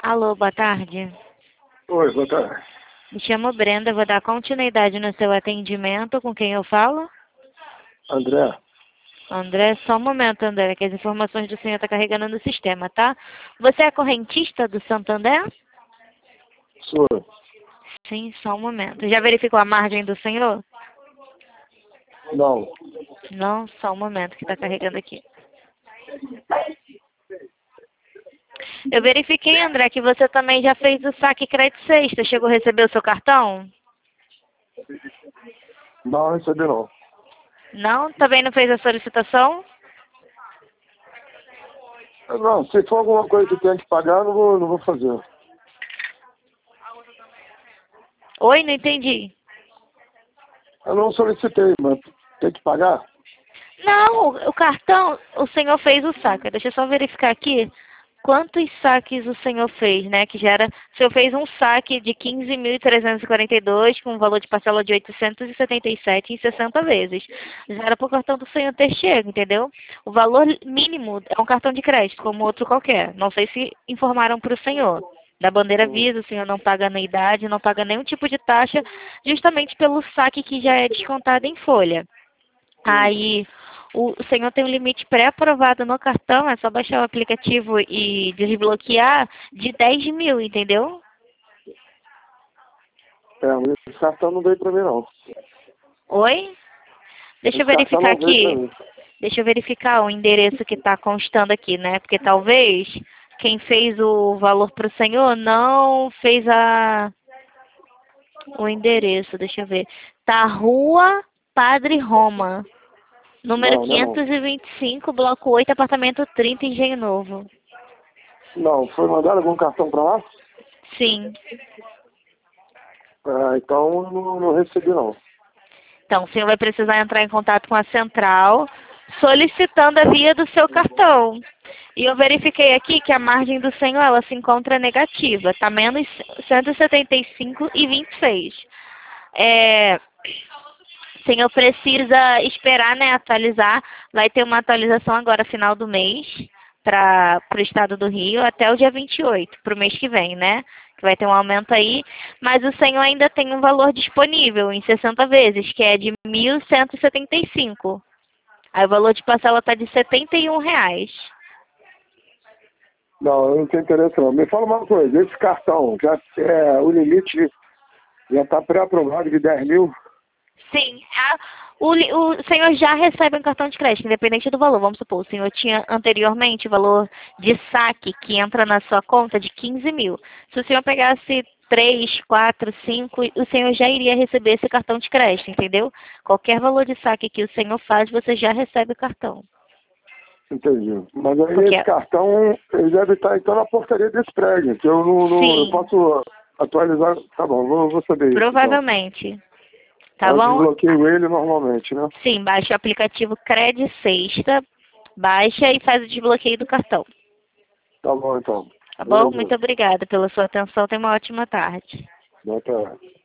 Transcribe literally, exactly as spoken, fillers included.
Alô, boa tarde. Oi, boa tarde. Me chamo Brenda, vou dar continuidade no seu atendimento. Com quem eu falo? André? André, só um momento, André, que as informações do senhor estão carregando no sistema, tá? Você é correntista do Santander? Sou. Sim, só um momento. Já verificou a margem do senhor? Não. Não, só um momento que está carregando aqui. Eu verifiquei, André, que você também já fez o saque crédito sexta. Chegou a receber o seu cartão? Não recebi não. Não? Também não fez a solicitação? Não, se for alguma coisa que tem que pagar, não vou, não vou fazer. Oi, não entendi. Eu não solicitei, mas tem que pagar? Não, o cartão, o senhor fez o saque. Deixa eu só verificar aqui quantos saques o senhor fez, né? Que já era, o senhor fez um saque de quinze mil trezentos e quarenta e dois com um valor de parcela de oitocentos e setenta e sete em sessenta vezes. Já era para o cartão do senhor ter chego, entendeu? O valor mínimo é um cartão de crédito, como outro qualquer. Não sei se informaram para o senhor. Da bandeira Visa, o senhor não paga anuidade, não paga nenhum tipo de taxa, justamente pelo saque que já é descontado em folha. Aí, o senhor tem um limite pré-aprovado no cartão, é só baixar o aplicativo e desbloquear de dez mil, entendeu? É, mas esse cartão não veio pra mim não. Oi? Deixa eu Esse cartão verificar não veio pra aqui. mim. Deixa eu verificar o endereço que está constando aqui, né? Porque talvez quem fez o valor para o senhor não fez a o endereço. Deixa eu ver. Tá Rua Padre Roma, número Não, não é não. quinhentos e vinte e cinco, bloco oito, apartamento trinta, Engenho Novo. Não, foi mandado algum cartão pra lá? Sim. Ah, então eu não, não recebi não. Então, o senhor vai precisar entrar em contato com a central solicitando a via do seu cartão. E eu verifiquei aqui que a margem do senhor, ela se encontra negativa. Está menos cento e setenta e cinco e vinte e seis. É, o senhor precisa esperar, né, atualizar. Vai ter uma atualização agora, final do mês, para o estado do Rio, até o dia vinte e oito, para o mês que vem, né? Que vai ter um aumento aí, mas o senhor ainda tem um valor disponível em sessenta vezes, que é de mil cento e setenta e cinco. Aí o valor de parcela está de setenta e um reais. Não, eu não tenho interesse não. Me fala uma coisa, esse cartão, já é, o limite já está pré-aprovado de dez mil? Sim, a- o, li- o senhor já recebe um cartão de crédito, independente do valor. Vamos supor, o senhor tinha anteriormente o valor de saque que entra na sua conta de quinze mil. Se o senhor pegasse três, quatro, cinco, o senhor já iria receber esse cartão de crédito, entendeu? Qualquer valor de saque que o senhor faz, você já recebe o cartão. Entendi. Mas aí Porque, esse cartão, ele deve estar então na portaria desse prédio, que eu não, não eu sim, posso atualizar. Tá bom, vou, vou saber isso então. provavelmente. Tá Eu bom? desbloqueio ele normalmente, né? Sim, baixa o aplicativo Cred Sexta, baixa e faz o desbloqueio do cartão. Tá bom então. Tá bom? Muito Agradeço. obrigada pela sua atenção. Tenha uma ótima tarde. Boa tarde.